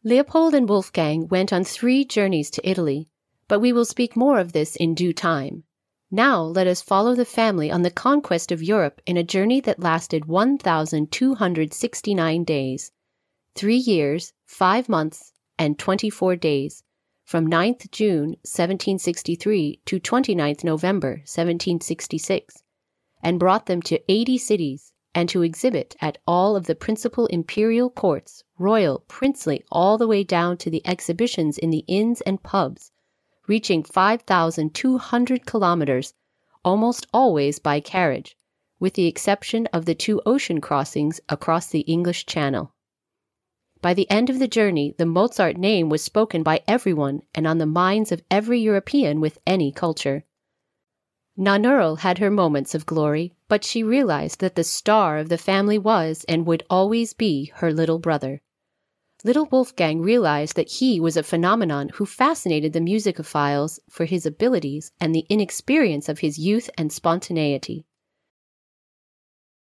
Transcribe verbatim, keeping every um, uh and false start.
Leopold and Wolfgang went on three journeys to Italy, but we will speak more of this in due time. Now let us follow the family on the conquest of Europe in a journey that lasted one thousand two hundred sixty-nine days, three years, five months, and twenty-four days, from ninth June seventeen sixty-three to twenty-ninth November seventeen sixty-six, and brought them to eighty cities, and to exhibit at all of the principal imperial courts, royal, princely, all the way down to the exhibitions in the inns and pubs, reaching five thousand two hundred kilometers, almost always by carriage, with the exception of the two ocean crossings across the English Channel. By the end of the journey, the Mozart name was spoken by everyone and on the minds of every European with any culture. Nannerl had her moments of glory, but she realized that the star of the family was and would always be her little brother. Little Wolfgang realized that he was a phenomenon who fascinated the musicophiles for his abilities and the inexperience of his youth and spontaneity.